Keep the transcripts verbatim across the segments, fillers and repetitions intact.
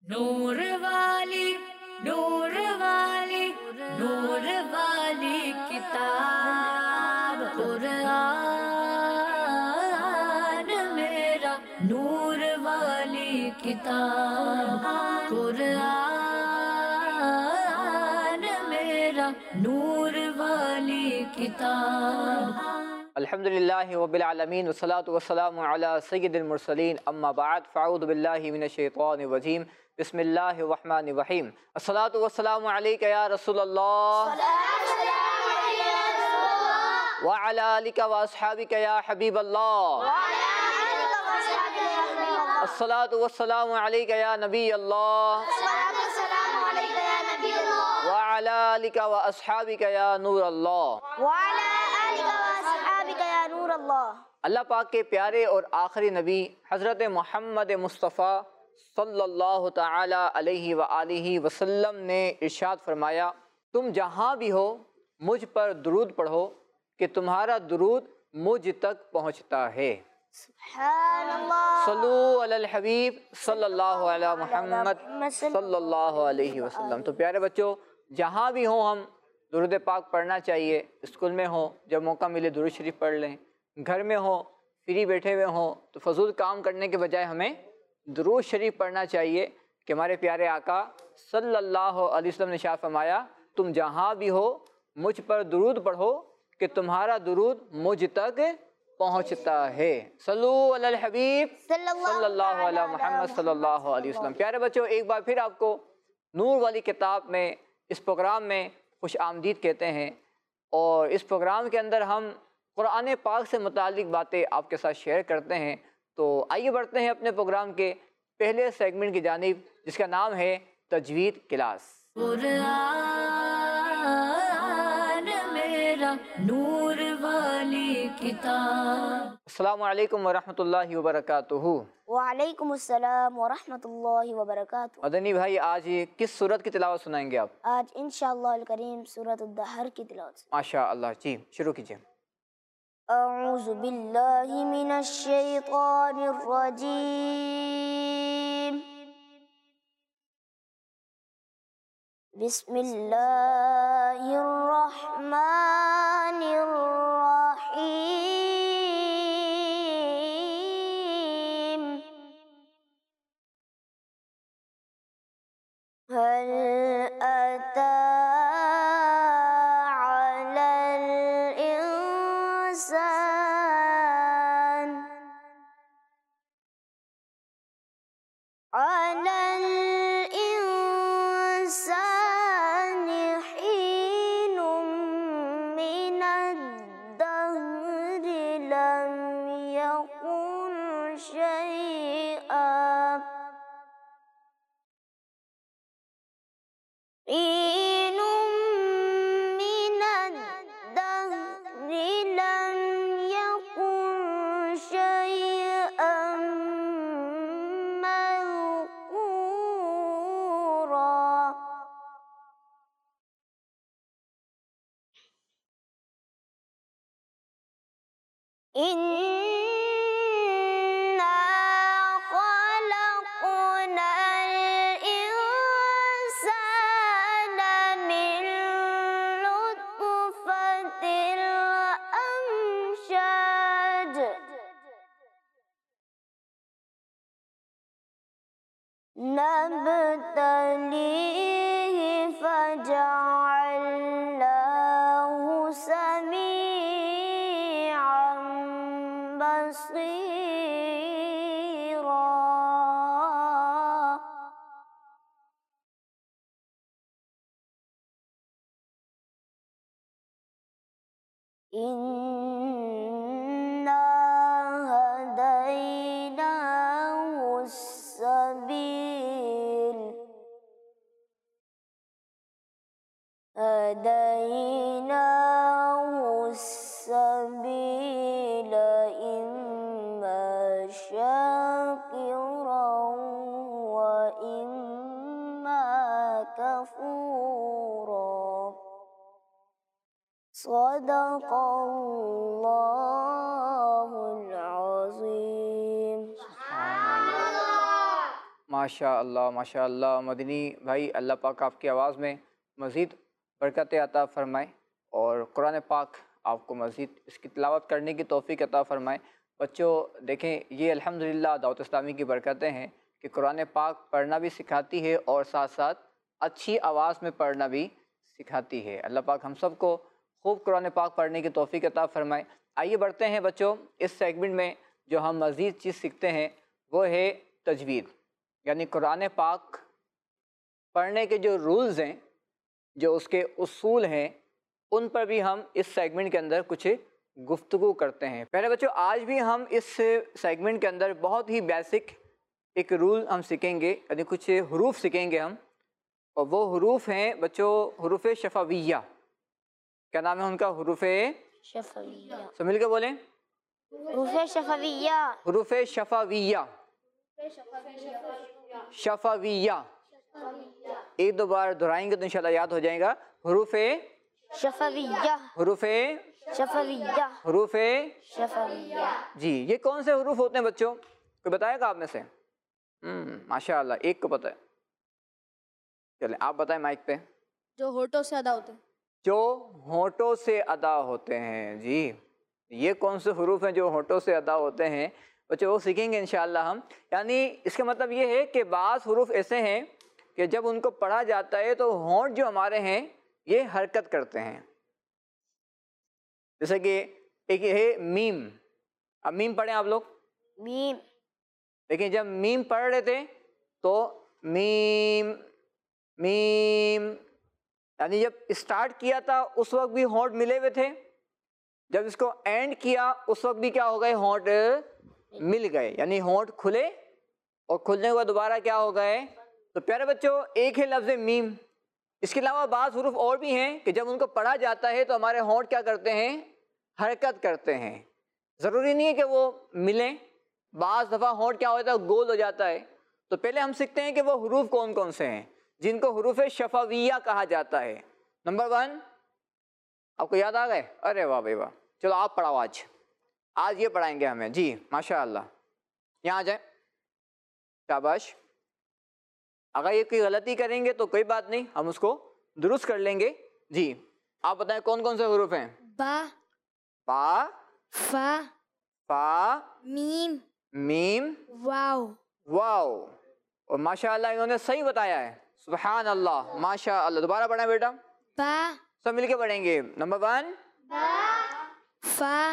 نور والی نور والی نور والی کتاب قرآن میرا نور والی کتاب قرآن میرا نور والی کتاب. الحمدللہ رب العالمین والصلاة والسلام علی سید المرسلین اما بعد فاعوذ باللہ من الشیطان الرجیم بسم اللہ الرحمن الرحیم. الصلاة والسلام علیک یا رسول اللہ وعلی آلک واصحابک یا حبیب اللہ. الصلاة والسلام علیک یا نبی اللہ وعلی آلک واصحابک یا نور اللہ. اللہ پاک کے پیارے اور آخری نبی حضرت محمد مصطفیٰ صلی اللہ تعالی علیہ وآلہ وسلم نے ارشاد فرمایا، تم جہاں بھی ہو مجھ پر درود پڑھو کہ تمہارا درود مجھ تک پہنچتا ہے. سبحان اللہ. صلو علی الحبیب صلی اللہ علیہ محمد صلی اللہ علیہ وسلم. تو پیارے بچوں، جہاں بھی ہوں ہم درود پاک پڑھنا چاہیے. اسکول میں ہوں جب موقع ملے درود شریف پڑھ لیں، گھر میں ہوں فری بیٹھے ہوئے ہوں تو فضول کام کرنے کے بجائے ہمیں درود شریف پڑھنا چاہیے کہ ہمارے پیارے آقا صلی اللہ علیہ وسلم نے ارشاد فرمایا، تم جہاں بھی ہو مجھ پر درود پڑھو کہ تمہارا درود مجھ تک پہنچتا ہے. صلو علی الحبیب صلی اللہ علیہ محمد صلی اللہ علیہ وسلم. پیارے بچوں، ایک بار پھر آپ کو نور والی کتاب میں اس پروگرام میں خوش آمدید کہتے ہیں، اور اس پروگرام کے اندر ہم قرآن پاک سے متعلق باتیں آپ کے ساتھ شیئر کرتے ہیں. تو آئیے بڑھتے ہیں اپنے پروگرام کے پہلے سیگمنٹ کی جانب، جس کا نام ہے تجوید کلاس. قرآن میرا نور والی کتاب. السلام علیکم ورحمۃ اللہ وبرکاتہ. وعلیکم السلام ورحمۃ اللہ وبرکاتہ. مدنی بھائی، آج کس سورت کی تلاوت سنائیں گے آپ؟ آج انشاءاللہ الکریم سورۃ الدہر کی تلاوت. ماشاء اللہ. جی شروع کیجیے. اعوذ باللہ من الشیطان الرجیم. بسم اللہ الرحمن الرحیم. هل أتى على الإنسان على الإنسان حين من الدهر لم يكن شيئا حين من الدهر لم يكن شيئا مذكورا. إنا خلقنا الإنسان من نطفة أمشاج نبتليه فجعلناه سميعا بصيرا. إنا هديناه السبيل هديناه السبيل إما شاكرا وإما كفورا. صدق الله العظيم. ماشاء اللہ ماشاء اللہ مدنی بھائی، اللہ پاک آپ کی آواز میں مزید برکت عطا فرمائے اور قرآن پاک آپ کو مزید اس کی تلاوت کرنے کی توفیق عطا فرمائے۔ بچوں دیکھیں، یہ الحمدللہ دعوت اسلامی کی برکتیں ہیں کہ قرآن پاک پڑھنا بھی سکھاتی ہے اور ساتھ ساتھ اچھی آواز میں پڑھنا بھی سکھاتی ہے۔ اللہ پاک ہم سب کو خوب قرآن پاک پڑھنے کی توفیق عطا فرمائے۔ آئیے بڑھتے ہیں بچوں، اس سیگمنٹ میں جو ہم مزید چیز سیکھتے ہیں وہ ہے تجوید، یعنی قرآن پاک پڑھنے کے جو رولز ہیں، جو اس کے اصول ہیں، ان پر بھی ہم اس سیگمنٹ کے اندر کچھ گفتگو کرتے ہیں۔ پہلے بچوں، آج بھی ہم اس سیگمنٹ کے اندر بہت ہی بیسک ایک رول ہم سیکھیں گے، یعنی کچھ حروف سیکھیں گے ہم، اور وہ حروف ہیں بچوں حروف شفویہ۔ کیا نام ہے ان کا؟ حروف شفویہ، سب مل کے بولیں، حروف شفویہ، حروف شفویہ، شفویہ۔ ایک دو بار دہرائیں گے تو انشاءاللہ یاد ہو جائے گا۔ حروف شفویہ، حروف شفویہ، حروف شفویہ۔ جی، یہ کون سے حروف ہوتے ہیں بچوں؟ کوئی بتائے گا آپ میں سے؟ ہم ماشاء اللہ ایک کو پتہ ہے، چلیں آپ بتائیں مائک پہ۔ جو ہونٹوں سے ادا ہوتے ہیں۔ جو ہونٹوں سے ادا ہوتے ہیں، جی یہ کون سے حروف ہیں جو ہونٹوں سے ادا ہوتے ہیں؟ بچوں وہ سیکھیں گے انشاءاللہ ہم۔ یعنی اس کا مطلب یہ ہے کہ بعض حروف ایسے ہیں کہ جب ان کو پڑھا جاتا ہے تو ہونٹ جو ہمارے ہیں یہ حرکت کرتے ہیں۔ جیسے کہ ایک یہ ہے میم، اب میم پڑھیں آپ لوگ، میم، لیکن جب میم پڑھ رہے تھے تو میم میم، یعنی جب اسٹارٹ کیا تھا اس وقت بھی ہونٹ ملے ہوئے تھے، جب اس کو اینڈ کیا اس وقت بھی کیا ہو گئے؟ ہونٹ مل گئے، یعنی ہونٹ کھلے اور کھلنے کے بعد دوبارہ کیا ہو گئے؟ تو پیارے بچوں ایک ہے لفظ میم، اس کے علاوہ بعض حروف اور بھی ہیں کہ جب ان کو پڑھا جاتا ہے تو ہمارے ہونٹ کیا کرتے ہیں؟ حرکت کرتے ہیں۔ ضروری نہیں ہے کہ وہ ملیں، بعض دفعہ ہونٹ کیا ہوتا ہے؟ گول ہو جاتا ہے۔ تو پہلے ہم سیکھتے ہیں کہ وہ حروف کون کون سے ہیں جن کو حروف شفویہ کہا جاتا ہے۔ نمبر ون، آپ کو یاد آ گئے؟ ارے واہ بھائی واہ، چلو آپ پڑھاؤ، آج آج یہ پڑھائیں گے ہمیں۔ جی ماشاء اللہ، یہاں آ جائیں، شاباش۔ اگر یہ کوئی غلطی کریں گے تو کوئی بات نہیں، ہم اس کو درست کر لیں گے۔ جی آپ بتائیں کون کون سے حروف ہیں؟ با، با، فا، فا، میم، میم، واو۔ واو۔ اور ماشاء اللہ انہوں نے صحیح بتایا ہے، سبحان اللہ، ماشاء اللہ۔ دوبارہ پڑھیں بیٹا، با، سب مل کے پڑھیں گے۔ نمبر ون، فا،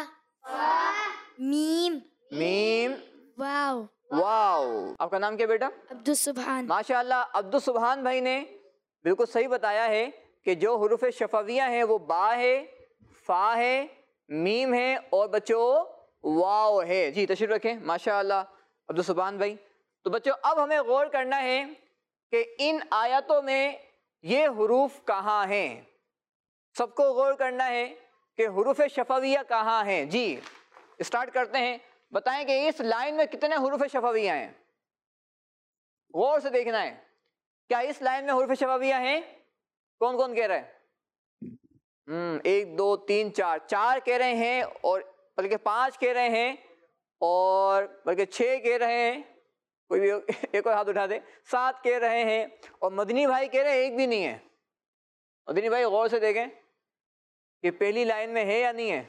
میم، میم، واو۔ واو۔ آپ کا نام کیا بیٹا؟ عبد السبحان۔ ماشاء اللہ عبد السبحان بھائی نے بالکل صحیح بتایا ہے کہ جو حروف شفویہ ہیں وہ با ہے، فا ہے، میم ہے اور بچوں واو ہے۔ جی تشریف رکھیں، ماشاء اللہ عبد السبحان بھائی۔ تو بچوں اب ہمیں غور کرنا ہے کہ ان آیاتوں میں یہ حروف کہاں ہیں۔ سب کو غور کرنا ہے کہ حروف شفویہ کہاں ہیں۔ جی اسٹارٹ کرتے ہیں، بتائیں کہ اس لائن میں کتنے حروف شفویہ ہیں؟ غور سے دیکھنا ہے، کیا اس لائن میں حروف شفویہ ہیں؟ کون کون کہہ رہے ہیں؟ ہم ایک دو تین چار، چار کہہ رہے ہیں، اور بلکہ پانچ کہہ رہے ہیں، اور بلکہ چھ کہہ رہے ہیں، کوئی بھی ایک اور ہاتھ اٹھا دے، سات کہہ رہے ہیں، اور مدنی بھائی کہہ رہے ہیں ایک بھی نہیں ہے۔ مدنی بھائی غور سے دیکھیں کہ پہلی لائن میں ہے یا نہیں ہے۔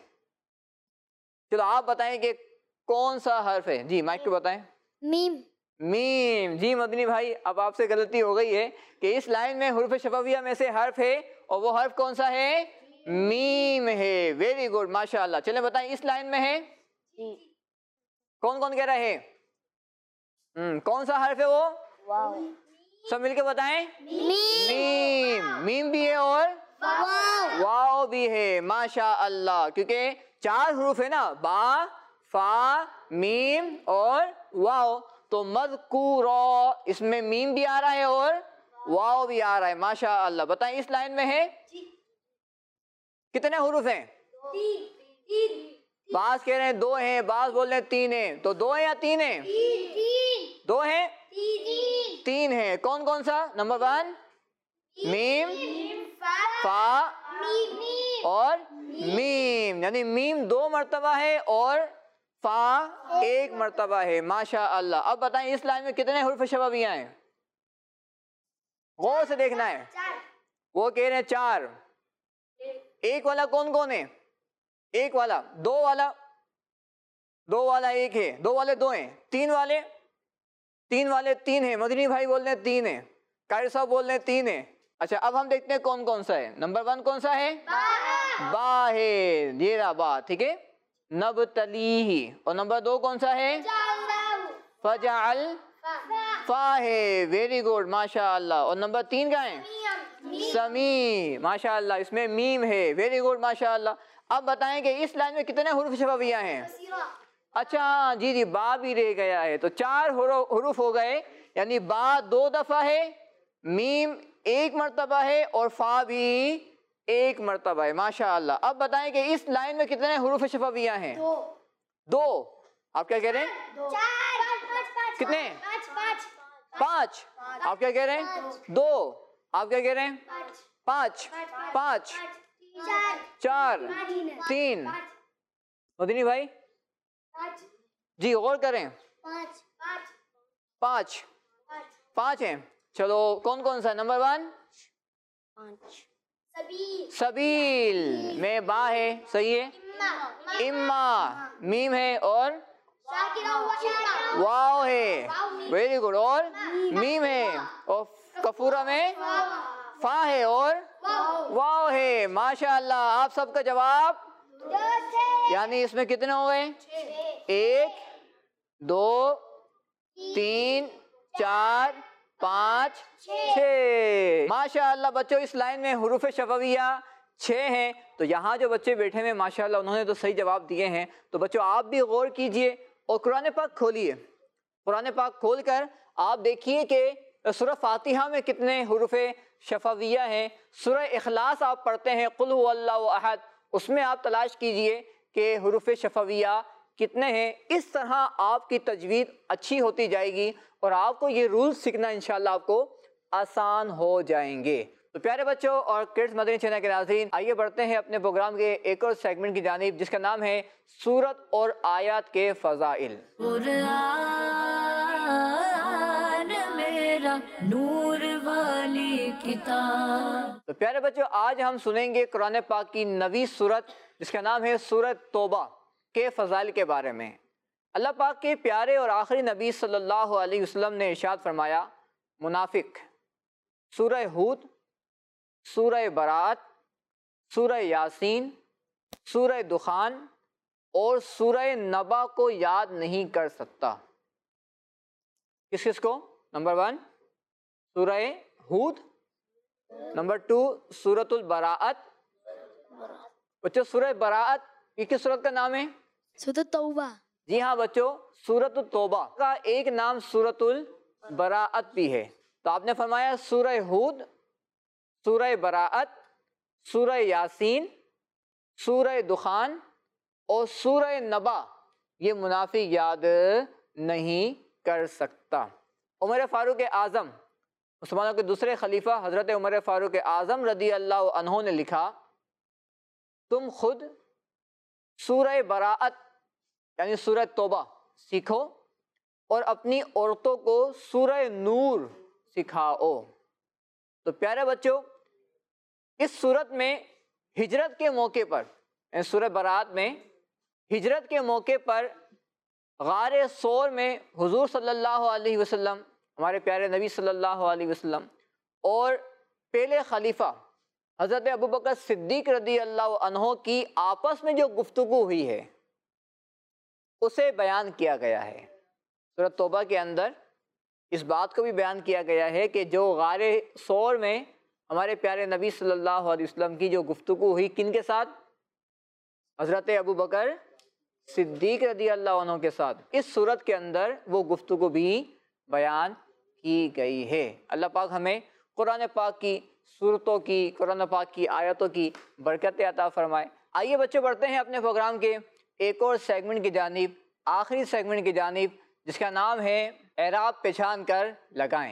چلو آپ بتائیں کہ کون سا حرف ہے؟ جی مائک پہ بتائیں۔ میم، میم۔ جی مدنی بھائی اب آپ سے غلطی ہو گئی ہے کہ اس لائن میں حروف شفویہ میں سے حرف ہے، اور وہ حرف کون سا ہے؟ میم ہے۔ ویری گڈ، ماشاء اللہ۔ چلیں بتائیں اس لائن میں ہے؟ کون کون کہہ رہے ہیں؟ ہم کون سا حرف ہے وہ؟ واو، سب مل کے بتائیں۔ میم، میم، میم بھی ہے اور واو۔ واو بھی ہے، ماشاء اللہ۔ کیونکہ چار حروف ہے نا، با، فا، میم اور واو، تو مذکورا اس میں میم بھی آ رہا ہے اور واو بھی آ رہا ہے، ماشاء اللہ۔ بتائیں اس لائن میں ہے کتنے حروف ہیں؟ بعض کہہ رہے ہیں دو ہیں، بعض بول رہے ہیں تین ہیں، تو دو ہیں یا تین ہیں؟ دو ہیں، تین ہیں۔ کون کون سا؟ نمبر ون میم، فا اور میم، یعنی میم دو مرتبہ ہے اور فا ایک مرتبہ ہے، ماشاء اللہ۔ اب بتائیں اس لائن میں کتنے حروف شفویہ ہیں؟ غور سے دیکھنا ہے. وہ کہہ رہے ہیں چار. ایک والا کون کون ہے؟ ایک والا, دو والا, دو والا ایک ہے, دو والے دو ہیں, تین والے تین والے تین ہیں. مدنی بھائی بول رہے ہیں تین ہے, قاری صاحب بول رہے ہیں تین ہے. اچھا اب ہم دیکھتے ہیں کون کون سا ہے. نمبر ون کون سا ہے؟ با ہے, یہ رہا با, ٹھیک ہے. نبتلیہ. اور نمبر دو کون سا ہے؟ فجعل فا ہے, ویری گڈ ماشاء اللہ. اور نمبر تین کا ہے سمیع, ماشاء اللہ, اس میں میم ہے, ویری گڈ ماشاء اللہ. اب بتائیں کہ اس لائن میں کتنے حروف شفویہ ہیں؟ اچھا جی جی, با بھی رہ گیا ہے, تو چار حروف ہو گئے, یعنی با دو دفعہ ہے, میم ایک مرتبہ ہے, اور فا بھی ایک مرتبہ ہے, ماشاء اللہ. اب بتائیں کہ اس لائن میں کتنے حروف شفویہ ہیں؟ دو. آپ کیا کہہ رہے ہیں؟ کتنے؟ پانچ. آپ کیا کہہ رہے ہیں؟ دو. آپ کیا کہہ رہے ہیں؟ پانچ. پانچ, چار, تین. مدنی بھائی جی غور کریں. پانچ پانچ ہیں. چلو کون کون سا؟ نمبر ون سبیل میں با ہے, صحیح ہے. اما میم ہے, اور واو ہے, ویری گڈ, اور میم ہے, اور کفورہ میں فا ہے, اور واو ہے, ماشاء اللہ. آپ سب کا جواب, یعنی اس میں کتنے ہو گئے؟ ایک, دو, تین, چار, پانچ, چھ. ماشاء اللہ بچوں, اس لائن میں حروف شفویہ چھ ہیں. تو یہاں جو بچے بیٹھے ہیں ماشاء اللہ انہوں نے تو صحیح جواب دیے ہیں. تو بچوں آپ بھی غور کیجئے اور قرآن پاک کھولیے. قرآن پاک کھول کر آپ دیکھیے کہ سورہ فاتحہ میں کتنے حروف شفویہ ہیں. سورہ اخلاص آپ پڑھتے ہیں, قل هو اللہ احد, اس میں آپ تلاش کیجئے کہ حروف شفویہ کتنے ہیں. اس طرح آپ کی تجوید اچھی ہوتی جائے گی اور آپ کو یہ رول سیکھنا انشاءاللہ آپ کو آسان ہو جائیں گے. تو پیارے بچوں اور کڈز مدنی چینل کے ناظرین, آئیے بڑھتے ہیں اپنے پروگرام کے ایک اور سیگمنٹ کی جانب, جس کا نام ہے سورت اور آیات کے فضائل. قرآن میرا نور والی کتاب. تو پیارے بچوں آج ہم سنیں گے قرآن پاک کی نویں سورت, جس کا نام ہے سورت توبہ کے فضائل کے بارے میں. اللہ پاک کے پیارے اور آخری نبی صلی اللہ علیہ وسلم نے ارشاد فرمایا, منافق سورہ ہود, سورہ برات, سورہ یاسین, سورہ دخان اور سورہ نبا کو یاد نہیں کر سکتا. کس کس کو؟ نمبر ون سورہ ہود, نمبر ٹو سورۃ البراءت. بچوں سورہ براءت یہ کس سورت کا نام ہے؟ سورۃ توبہ. جی ہاں بچوں, سورۃ التوبہ کا ایک نام سورۃ البراءت بھی ہے. تو آپ نے فرمایا سورہ ہود, سورہ براءت, سورہ یاسین, سورہ دخان اور سورہ نبا یہ منافق یاد نہیں کر سکتا. عمر فاروق اعظم, مسلمانوں کے دوسرے خلیفہ حضرت عمر فاروق اعظم رضی اللہ عنہ نے لکھا, تم خود سورہ براءت یعنی سورہ توبہ سیکھو اور اپنی عورتوں کو سورہ نور سکھاؤ. تو پیارے بچوں اس سورت میں ہجرت کے موقع پر, سورہ براءت میں ہجرت کے موقع پر غار ثور میں حضور صلی اللہ علیہ وسلم, ہمارے پیارے نبی صلی اللہ علیہ وسلم اور پہلے خلیفہ حضرت ابوبکر صدیق رضی اللہ عنہ کی آپس میں جو گفتگو ہوئی ہے اسے بیان کیا گیا ہے. سورۃ توبہ کے اندر اس بات کو بھی بیان کیا گیا ہے کہ جو غار ثور میں ہمارے پیارے نبی صلی اللہ علیہ وسلم کی جو گفتگو ہوئی کن کے ساتھ؟ حضرت ابوبکر صدیق رضی اللہ عنہ کے ساتھ. اس سورت کے اندر وہ گفتگو بھی بیان کی گئی ہے. اللہ پاک ہمیں قرآن پاک کی سورتوں کی, قرآن پاک کی آیتوں کی برکت عطا فرمائے. آئیے بچوں بڑھتے ہیں اپنے پروگرام کے ایک اور سیگمنٹ کی جانب, آخری سیگمنٹ کی جانب, جس کا نام ہے اعراب پہچان کر لگائیں.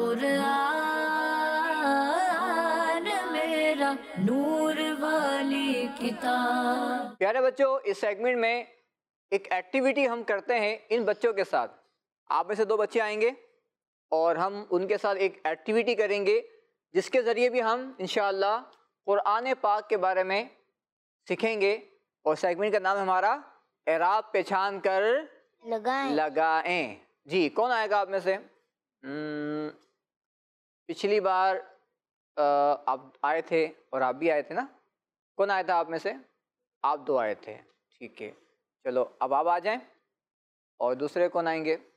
قرآن میرا نور والی کتاب. پیارے بچوں اس سیگمنٹ میں ایک ایکٹیویٹی ہم کرتے ہیں ان بچوں کے ساتھ. آپ میں سے دو بچے آئیں گے اور ہم ان کے ساتھ ایک ایکٹیویٹی کریں گے جس کے ذریعے بھی ہم انشاءاللہ قرآن پاک کے بارے میں سیکھیں گے، اور سیگمنٹ کا نام ہے ہمارا اعراب پہچان کر لگائیں لگائیں۔ جی کون آئے گا آپ میں سے؟ ہم، پچھلی بار آپ آئے تھے اور آپ بھی آئے تھے نا، کون آیا تھا آپ میں سے؟ آپ دو آئے تھے، ٹھیک ہے، چلو اب آپ آ جائیں، اور دوسرے کون آئیں گے؟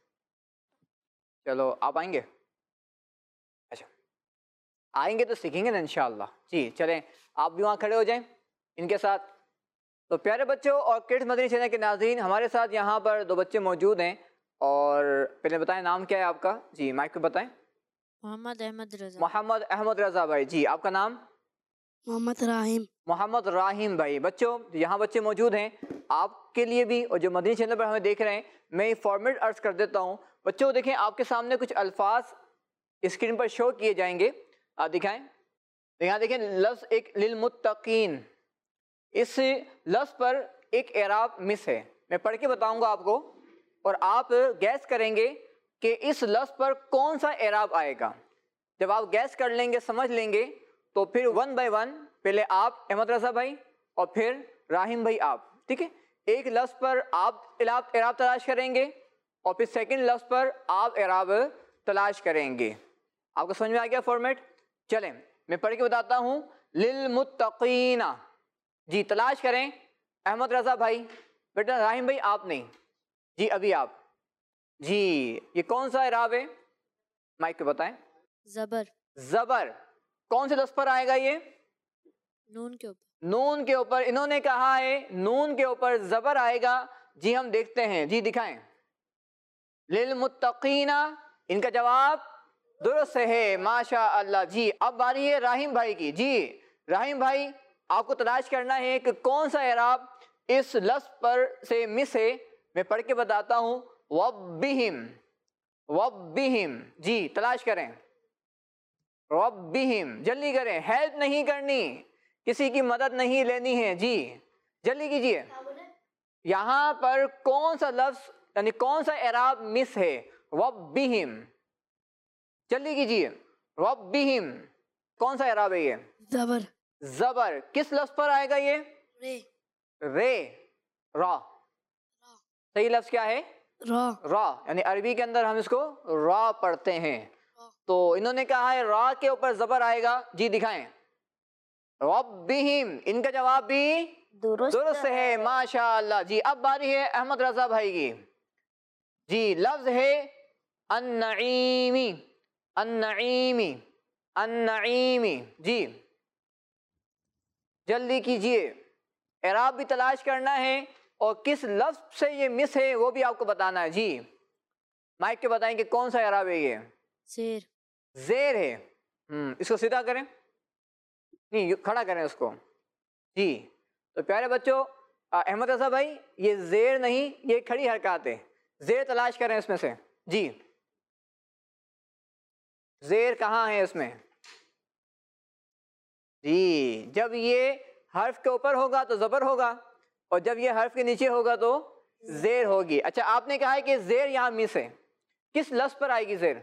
چلو آپ آئیں گے، اچھا آئیں گے تو سیکھیں گے نا انشاءاللہ۔ جی چلیں آپ بھی وہاں کھڑے ہو جائیں ان کے ساتھ۔ تو پیارے بچوں اور کڈز مدنی چینل کے ناظرین، ہمارے ساتھ یہاں پر دو بچے موجود ہیں، اور پہلے بتائیں نام کیا ہے آپ کا؟ جی مائک پہ بتائیں۔ محمد احمد رضا۔ محمد احمد رضا بھائی، جی آپ کا نام؟ محمد راہیم۔ محمد راہیم بھائی۔ بچوں یہاں بچے موجود ہیں، آپ کے لیے بھی اور جو مدنی چینل پر ہمیں دیکھ رہے ہیں، میں فارمیٹ عرض کر دیتا ہوں۔ بچوں دیکھیں آپ کے سامنے کچھ الفاظ اسکرین پر شو کیے جائیں گے، آپ دکھائیں۔ یہاں دیکھیں لفظ ایک للمتقین، اس لفظ پر ایک اعراب مس ہے، میں پڑھ کے بتاؤں گا آپ کو، اور آپ گیس کریں گے کہ اس لفظ پر کون سا اعراب آئے گا۔ جب آپ گیس کر لیں گے، سمجھ لیں گے، تو پھر ون بائی ون پہلے آپ احمد رضا بھائی اور پھر راہیم بھائی آپ، ٹھیک ہے؟ ایک لفظ پر آپ اعراب تلاش کریں گے، اور پھر سیکنڈ لفظ پر آپ اعراب تلاش کریں گے۔ آپ کو سمجھ میں آ گیا فارمیٹ؟ چلیں میں پڑھ کے بتاتا ہوں۔ للمتقین، جی تلاش کریں احمد رضا بھائی، بیٹا راہیم بھائی آپ نہیں، جی ابھی آپ، جی یہ کون سا اعراب ہے؟ مائک پہ بتائیں۔ زبر۔ زبر، کون سے لفظ پر آئے گا یہ؟ نون کے اوپر۔ نون کے اوپر، انہوں نے کہا ہے نون کے اوپر زبر آئے گا۔ جی ہم دیکھتے ہیں، جی دکھائیں۔ للمتقین، ان کا جواب درست ہے، ماشاء اللہ۔ جی اب باری ہے راہیم بھائی کی۔ جی راہیم بھائی آپ کو تلاش کرنا ہے کہ کون سا اعراب اس لفظ پر سے مس ہے، میں پڑھ کے بتاتا ہوں۔ وَبِّهِمْ، وَبِّهِمْ، جی تلاش کریں۔ ربہم، جلدی کریں، ہیلپ نہیں کرنی، کسی کی مدد نہیں لینی ہے، جی جلدی کیجیے۔ یہاں پر کون سا لفظ یعنی کون سا اعراب مس ہے؟ ربہم، جلدی کیجیے۔ ربہم کون سا اعراب ہے یہ؟ زبر۔ زبر، کس لفظ پر آئے گا یہ؟ رے۔ رے، را، صحیح لفظ کیا ہے؟ را۔ را، یعنی عربی کے اندر ہم اس کو را پڑھتے ہیں، تو انہوں نے کہا ہے را کے اوپر زبر آئے گا۔ جی دکھائیں۔ ربہم، ان کا جواب بھی درست درست ہے، ماشاء اللہ۔ جی اب باری ہے احمد رضا بھائی کی۔ جی لفظ ہے النعیمی، النعیمی، النعیمی، جی جلدی کیجئے، اعراب بھی تلاش کرنا ہے، اور کس لفظ سے یہ مس ہے وہ بھی آپ کو بتانا ہے۔ جی مائک کے بتائیں کہ کون سا اعراب ہے یہ؟ زیر۔ زیر ہے، ہم اس کو سیدھا کریں، نہیں کھڑا کریں اس کو۔ جی تو پیارے بچوں، احمد رضا بھائی یہ زیر نہیں، یہ کھڑی حرکات ہے، زیر تلاش کریں اس میں سے۔ جی زیر کہاں ہے اس میں؟ جی جب یہ حرف کے اوپر ہوگا تو زبر ہوگا، اور جب یہ حرف کے نیچے ہوگا تو زیر ہوگی۔ اچھا آپ نے کہا ہے کہ زیر یہاں مس ہے، کس لفظ پر آئے گی زیر؟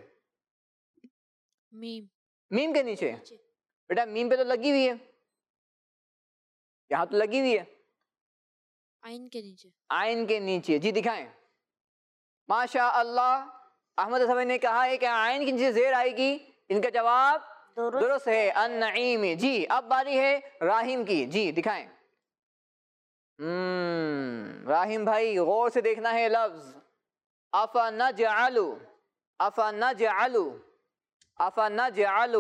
میم۔ میم کے نیچے؟ بیٹا میم پہ تو لگی ہوئی ہے، یہاں تو لگی ہوئی ہے، عین کے نیچے۔ عین کے نیچے، جی دکھائیں۔ ماشاء اللہ، احمد صاحب نے کہا ہے کہ عین کے نیچے زیر آئے گی، ان کا جواب درست ہے، النعیم۔ جی اب باری ہے راہیم کی۔ جی دکھائیں۔ ہم راہیم بھائی غور سے دیکھنا ہے لفظ افنجعل، افنجعل، افنجعل،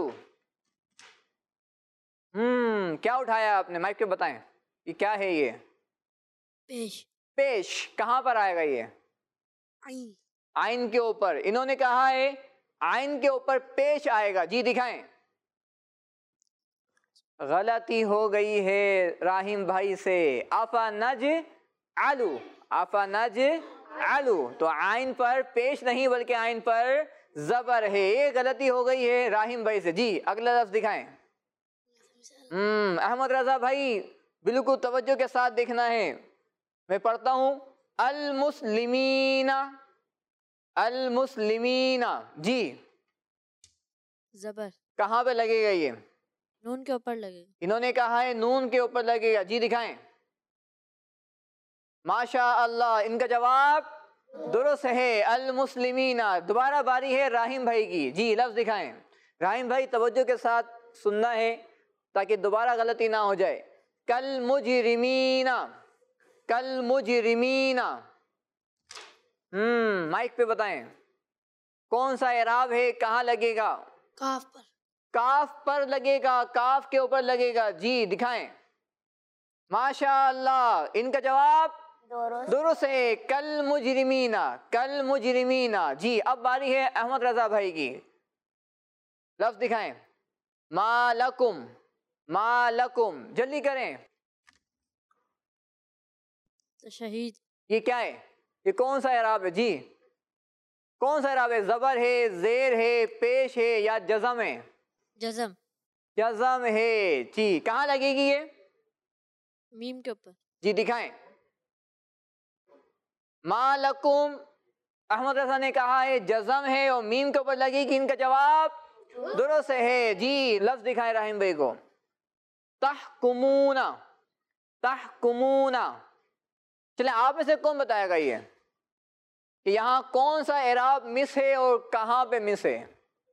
ہم کیا اٹھایا آپ نے؟ مائک پہ بتائیں یہ کیا ہے؟ یہ پیش۔ پیش، کہاں پر آئے گا یہ؟ عین۔ عین کے اوپر، انہوں نے کہا ہے عین کے اوپر پیش آئے گا۔ جی دکھائیں۔ غلطی ہو گئی ہے راہیم بھائی سے، افنجعل، افنجعل، تو عین پر پیش نہیں بلکہ عین پر زبر ہے، یہ غلطی ہو گئی ہے راہیم بھائی سے۔ جی اگلا لفظ دکھائیں۔ ہم احمد رضا بھائی بالکل توجہ کے ساتھ دیکھنا ہے، میں پڑھتا ہوں۔ المسلمین، المسلمین، جی زبر۔ کہاں پہ لگے گا یہ؟ نون کے اوپر لگے گا. انہوں نے کہا ہے نون کے اوپر لگے گا. جی دکھائیں. ماشاء اللہ، ان کا جواب درست ہے. المسلمین. دوبارہ باری ہے راہیم بھائی کی. جی لفظ دکھائیں. راہیم بھائی توجہ کے ساتھ سننا ہے تاکہ دوبارہ غلطی نہ ہو جائے. کل مجرمین. کل مجرمین. ہم مائک پہ بتائیں کون سا اعراب ہے، کہاں لگے گا؟ کاف پر. کاف پر لگے گا، کاف کے اوپر لگے گا. جی دکھائیں. ماشاء اللہ، ان کا جواب درست درست ہے. کل مجرمین. کل مجرمین. جی اب باری ہے احمد رضا بھائی کی. لفظ دکھائیں. ما لکم. ما لکم. جلدی کریں. شہید. یہ کیا ہے؟ یہ کون سا اعراب ہے؟ جی کون سا اعراب ہے؟ زبر ہے، زیر ہے، پیش ہے یا جزم ہے؟ جزم. جزم ہے. جی کہاں لگے گی یہ؟ میم کے اوپر. جی دکھائیں. ما لکم. احمد رضا نے کہا ہے جزم ہے اور میم کے اوپر لگے گی. ان کا جواب درست ہے. جی لفظ دکھائیں رحیم بھائی کو. تحکمون. تحکمون. چلیں آپ میں سے کون بتائے گا یہ کہ یہاں کون سا اعراب مس ہے اور کہاں پہ مس ہے؟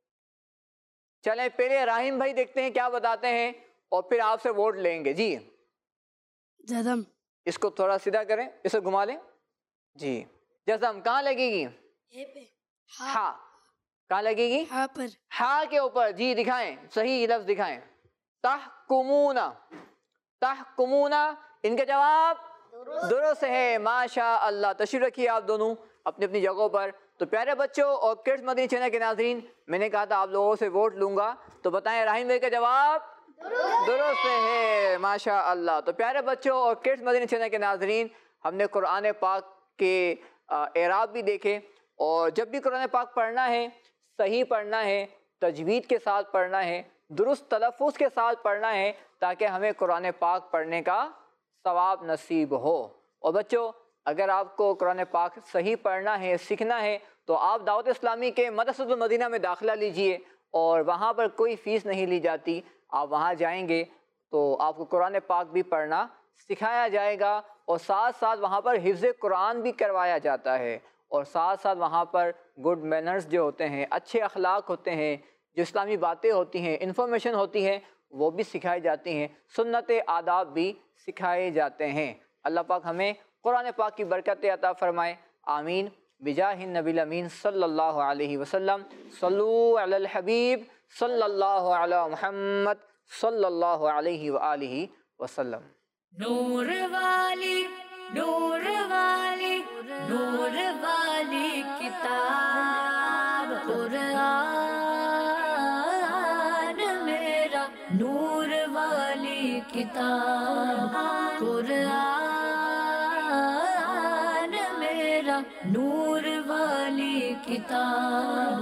چلیں پہلے راہیم بھائی دیکھتے ہیں کیا بتاتے ہیں اور پھر آپ سے ووٹ لیں گے. جی جزم. اس کو تھوڑا سیدھا کریں، اسے گھما لیں. جی جزم کہاں لگے گی؟ اے پہ. ہا. کہاں لگے گی؟ ہا پر. ہا کے اوپر. جی دکھائیں، صحیح لفظ دکھائیں. تحکمون. تحکمون. ان کا جواب درست ہے. ماشاء اللہ. تشریف رکھیے آپ دونوں اپنی اپنی جگہوں پر. تو پیارے بچوں اور کڈس مدنی چینل کے ناظرین، میں نے کہا تھا آپ لوگوں سے ووٹ لوں گا، تو بتائیں راہیم بھائی کا جواب درست ہے. ماشاء اللہ. تو پیارے بچوں اور کڈس مدنی چینل کے ناظرین، ہم نے قرآن پاک کے اعراب بھی دیکھے، اور جب بھی قرآن پاک پڑھنا ہے صحیح پڑھنا ہے، تجوید کے ساتھ پڑھنا ہے، درست تلفظ کے ساتھ پڑھنا ہے، تاکہ ہمیں قرآن پاک پڑھنے کا ثواب نصیب ہو. اور بچوں اگر آپ کو قرآن پاک صحیح پڑھنا ہے، سیکھنا ہے، تو آپ دعوت اسلامی کے مدرسۃ المدینہ میں داخلہ لیجئے، اور وہاں پر کوئی فیس نہیں لی جاتی. آپ وہاں جائیں گے تو آپ کو قرآن پاک بھی پڑھنا سکھایا جائے گا، اور ساتھ ساتھ وہاں پر حفظ قرآن بھی کروایا جاتا ہے، اور ساتھ ساتھ وہاں پر گڈ مینرز جو ہوتے ہیں، اچھے اخلاق ہوتے ہیں، جو اسلامی باتیں ہوتی ہیں، انفارمیشن ہوتی ہے، وہ بھی سکھائی جاتی ہیں، سنت آداب بھی سکھائے جاتے ہیں. اللہ پاک ہمیں قرآن پاک کی برکت عطا فرمائے. آمین بجاہ النبی الامین صلی اللہ علیہ وسلم. صلو علی الحبیب صلی اللہ علی محمد صلی اللہ علیہ وآلہ وسلم. نور والی نور والی نور والی کتاب قرآن میرا نور والی کتاب قرآن میرا نور والی کتاب